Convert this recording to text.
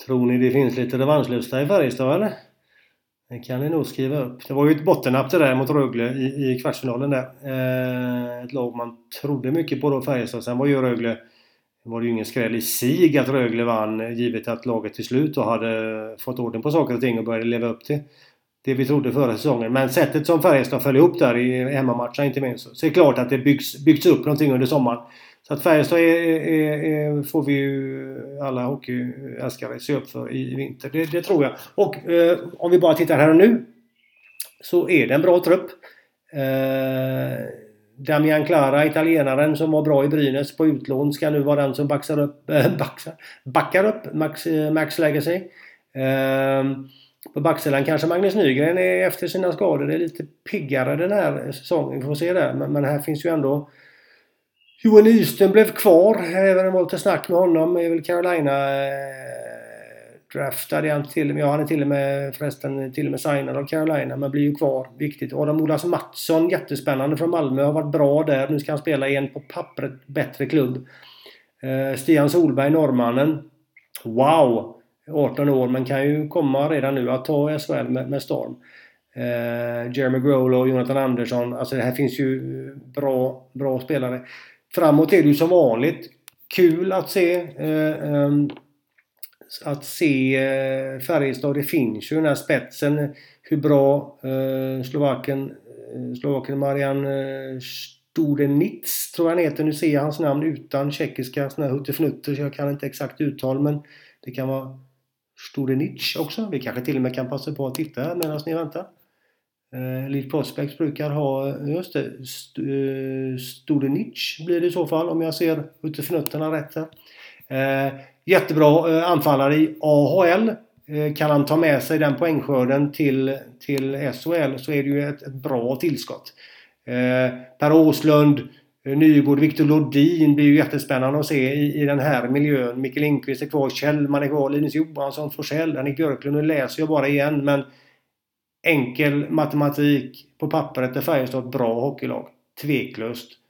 Tror ni det finns lite revanschlusta i Färjestad eller? Det kan ni nog skriva upp. Det var ju ett bottennapp det där mot Rögle i kvartsfinalen där. Ett lag man trodde mycket på då, Färjestad. Sen var ju Rögle, var det ju ingen skräll i sig att Rögle vann, givet att laget till slut då hade fått orden på saker och ting och började leva upp till det vi trodde förra säsongen. Men sättet som Färjestad följde upp där i hemmamatchen inte minst, så är det klart att det byggs upp någonting under sommaren. Så att Färjestad får vi ju alla hockeyälskare se upp för i vinter. Det tror jag. Och om vi bara tittar här och nu, så är det en bra trupp. Damian Clara, italienaren som var bra i Brynäs på utlån, ska nu vara den som backar upp Max Legacy. På backsidan kanske Magnus Nygren är efter sina skador. Det är lite piggare den här säsongen, vi får se där. Men här finns ju ändå Johan Nyström blev kvar. Även om det var lite snack med honom. Är väl Carolina draftade han till och med. Ja, han är till och med signad av Carolina. Men blir ju kvar. Viktigt. Adam Olas Mattsson, jättespännande från Malmö. Har varit bra där. Nu ska han spela i en på pappret bättre klubb. Stian Solberg, norrmannen. Wow! 18 år, men kan ju komma redan nu att ta SHL med storm. Jeremy Growler och Jonathan Andersson. Alltså det här finns ju bra spelare. Framåt är det ju som vanligt kul att se Färjestad. Det finns ju den här spetsen. Hur bra Slovaken Marian Studenitz tror jag han heter. Nu ser jag hans namn utan tjeckiska såna här huttefnutter, så jag kan inte exakt uttal, men det kan vara Studenitz också. Vi kanske till och med kan passa på att titta medan ni väntar. Elite Prospects brukar ha, just det, Studenitz blir det i så fall, om jag ser huttefnutterna rätt här. Jättebra anfallare i AHL. Kan han ta med sig den poängskörden till SHL, så är det ju ett bra tillskott. Per Åslund, Nygård, Viktor Lodin blir ju jättespännande att se i den här miljön. Mikael Lindqvist är kvar, Kjellman är kvar, Linus Johansson, Forsell, Henrik Björklund. Nu läser jag bara igen, men enkel matematik på pappret är Färjestad ett bra hockeylag. Tveklöst.